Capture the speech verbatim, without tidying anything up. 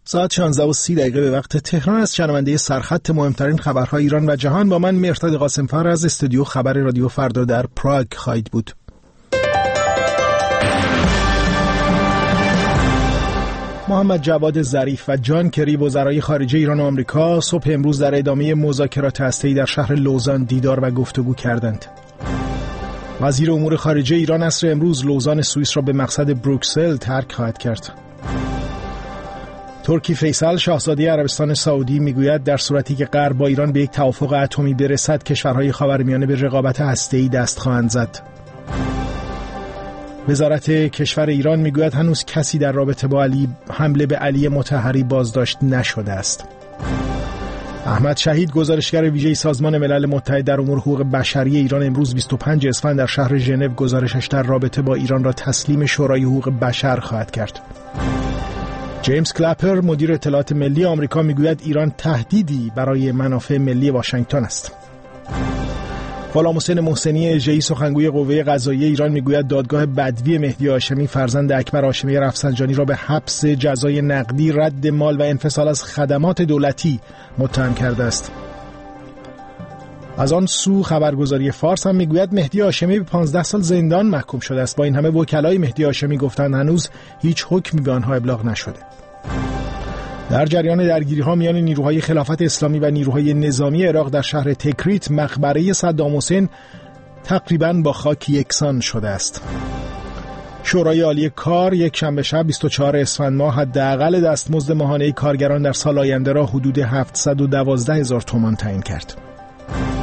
ساعت شانزده و سی دقیقه به وقت تهران از شنونده سرخط مهمترین خبرهای ایران و جهان با من مهرداد قاسم‌فر از استودیو خبر رادیو فردا در پراگ خواهید بود. محمد جواد ظریف و جان کری وزرای خارجه ایران و آمریکا صبح امروز در ادامه مذاکرات هسته‌ای در شهر لوزان دیدار و گفتگو کردند. وزیر امور خارجه ایران عصر امروز لوزان سوئیس را به مقصد بروکسل ترک خواهد کرد. ترکی فیصل شاهزاده عربستان سعودی میگوید در صورتی که غرب با ایران به یک توافق اتمی برسد کشورهای خاورمیانه به رقابت هسته‌ای دست خواهند زد. وزارت کشور ایران میگوید هنوز کسی در رابطه با علی حمله به علی مطهری بازداشت نشده است. احمد شهید گزارشگر ویژه سازمان ملل متحد در امور حقوق بشری ایران امروز بیست و پنجم اسفند در شهر ژنو گزارشش در رابطه با ایران را تسلیم شورای حقوق بشر خواهد کرد. جیمز کلپر مدیر اطلاعات ملی آمریکا میگوید ایران تهدیدی برای منافع ملی واشنگتن است. غلام حسین محسنی اژه‌ای سخنگوی قوه قضاییه ایران میگوید دادگاه بدوی مهدی هاشمی فرزند اکبر هاشمی رفسنجانی را به حبس جزای نقدی، رد مال و انفصال از خدمات دولتی متهم کرده است. از آن سو خبرگزاری فارس هم میگوید مهدی هاشمی به پانزده سال زندان محکوم شده است. با این همه وکلای مهدی هاشمی گفتند هنوز هیچ حکمی به آنها ابلاغ نشده. در جریان درگیری‌ها میان نیروهای خلافت اسلامی و نیروهای نظامی عراق در شهر تکریت مقبره صدام حسین تقریباً با خاک یکسان شده است. شورای عالی کار یک شنبه شب بیست و چهارم اسفند ماه حداقل دستمزد ماهانه کارگران در سال آینده را حدود هفتصد و دوازده هزار تومان تعیین کرد.